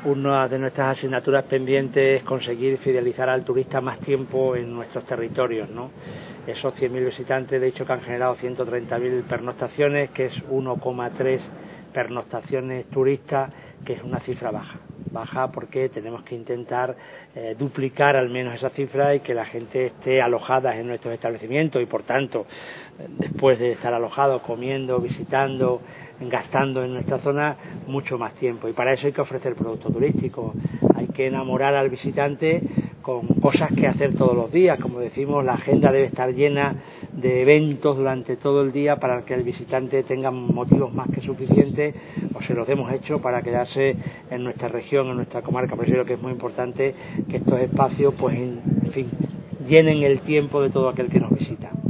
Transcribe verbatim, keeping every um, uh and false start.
Una de nuestras asignaturas pendientes es conseguir fidelizar al turista más tiempo en nuestros territorios, ¿no? Esos cien mil visitantes, de hecho, que han generado ciento treinta mil pernoctaciones, que es uno coma tres pernoctaciones turistas, que es una cifra baja. Baja porque tenemos que intentar eh, duplicar al menos esa cifra y que la gente esté alojada en nuestros establecimientos y, por tanto, después de estar alojados, comiendo, visitando, gastando en nuestra zona, mucho más tiempo. Y para eso hay que ofrecer producto turístico. Hay que enamorar al visitante con cosas que hacer todos los días. Como decimos, la agenda debe estar llena de eventos durante todo el día para que el visitante tenga motivos más que suficientes o se los hemos hecho para quedarse en nuestra región, en nuestra comarca. Por eso creo que es muy importante que estos espacios, pues, en fin, llenen el tiempo de todo aquel que nos visita.